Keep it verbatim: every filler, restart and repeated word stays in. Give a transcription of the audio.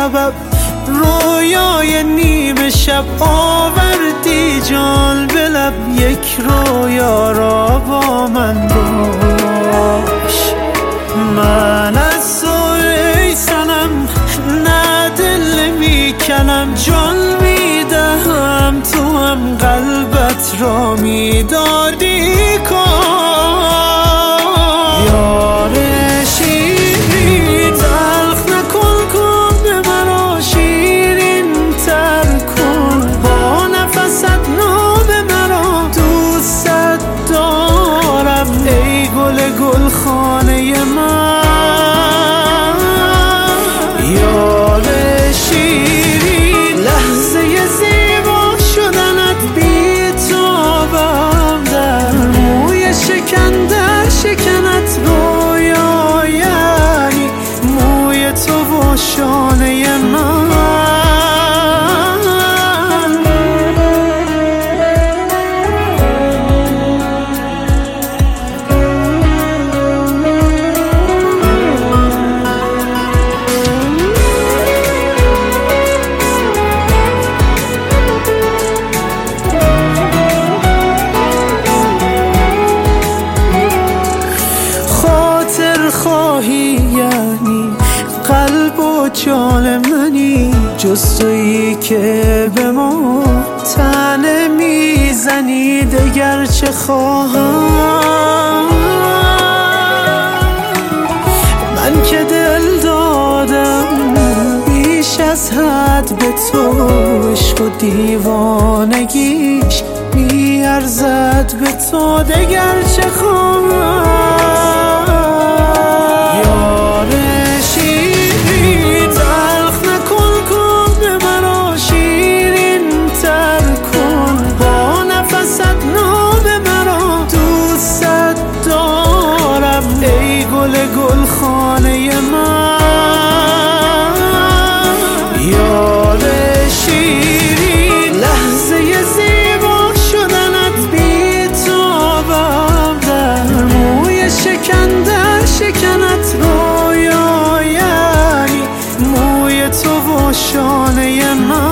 سبب رویای نیمه شب آوردی جان به لب، یک رویا را با من باش. من از تو ای صنم نه دل میکنم، جان میدهم تو هم قلبت را میدادی کار. یار شیرین تلخ نکن، کن مرا شیرین تر کن، با نفست نام مرا دوست دارم ای گل گل خانه من. یار شیرین لحظه زیبا شدنت بی تابم، در موی شکنده شکنت رویا، یعنی موی تو و شانه من. خواهی یعنی قلب و جان منی، جز تویی که به ما طعنه میزنی، دگر چه خواهم من که دل دادم بیش از حد به تو، عشق و دیوانگیش میارزد به تو، دگر چه خواهم. ای گل گل خانه من. یار شیرین لحظه زیبا شدنت بی تابم، در موی شکنده شکنت رویا، یعنی موی تو و شانه من.